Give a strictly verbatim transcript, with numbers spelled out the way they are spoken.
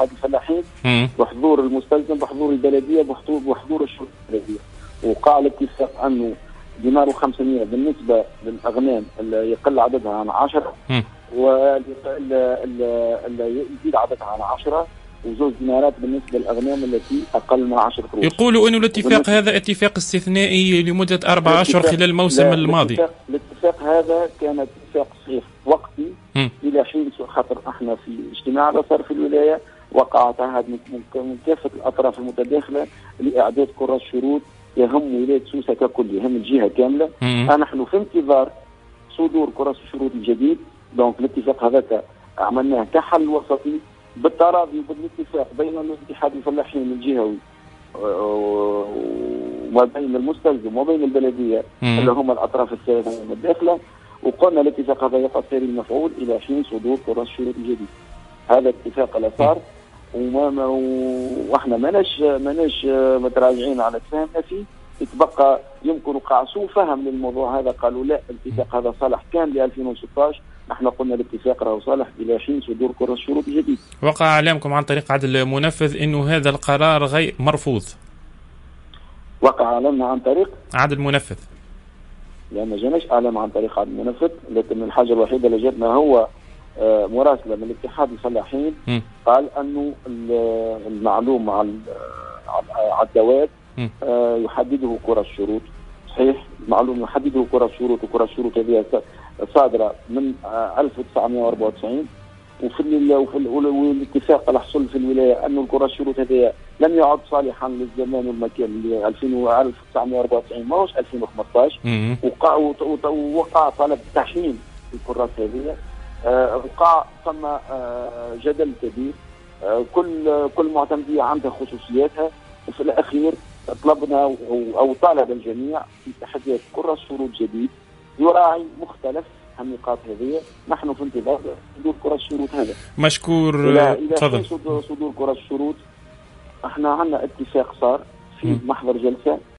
اتحاد الفلاحين بحضور المستلزم، بحضور البلديه، بحضور بحضور الشرطه البلديه. وقع الاتفاق انه دينار وخمسمائة بالنسبه للاغنام اللي يقل عددها عن عشرة، واللي يزيد عددها عن عشرة، وزوج دينارات بالنسبه للاغنام التي اقل من عشرة قروش. يقولوا انه الاتفاق هذا اتفاق استثنائي لمده اربع اشهر خلال الموسم الماضي. الاتفاق, الاتفاق هذا كان اتفاق صيف وقتي م. الى حين خاطر احنا في اجتماع صار في الولايه وقع تعهد من كافه الاطراف المتداخله لاعداد كرة شروط يهم ولايه سوسه ككل، يهم الجهه كامله. نحن في انتظار صدور كرة الشروط الجديد. دونك الاتفاق هذاك عملناه كحل وسطي بالتراضي وبالاتفاق بين الاتحاد الفلاحين الجهوي وما بين المستلزم وبين البلديه اللي هم الاطراف الثلاثه الداخله، وقلنا الاتفاق هذا يقع سير المفعول الى حين صدور كرة الشروط الجديد. هذا الاتفاق اللي صار، وما واحنا ماناش ماناش متراجعين على اتفاقنا فيه. يتبقى يمكن وقع سوء فهم للموضوع هذا، قالوا لا الاتفاق هذا صالح كان ل ألفين وستة عشر، نحن قلنا الاتفاق راهو صالح الى حين صدور كرة الشروط الجديد. وقع اعلامكم عن طريق عدل المنفذ انه هذا القرار غير مرفوض. وقع اعلامنا عن طريق عدل المنفذ. لا ما جاناش اعلام عن طريق عدل المنفذ، لكن الحاجه الوحيده اللي جاتنا هو مراسله من الاتحاد الفلاحين قال انه المعلوم على على الدواب يحدده كرة الشروط. صحيح المعلوم يحدده كرة الشروط، وكرة الشروط هذه صادره من ألف وتسعمائة وأربعة وتسعين، وفي وفي الاتفاق اللي حصل في الولايه انه الكرة الشروط هذه لم يعد صالحا للزمان والمكان اللي ألفين وتسعمائة وأربعة وتسعين ماهوش ألفين وخمسطاش. وقع وقع طلب تحميل الكرات هذه. وقع ثم جدل كبير، كل كل معتمديه عندها خصوصياتها، وفي الاخير طلبنا او طالب الجميع في تحديث كرة شروط جديد يراعي مختلف النقاط هذه. نحن في انتظار صدور كرة الشروط هذا. مشكور. تفضل. صدور كرة الشروط احنا عندنا اتفاق صار في محضر جلسه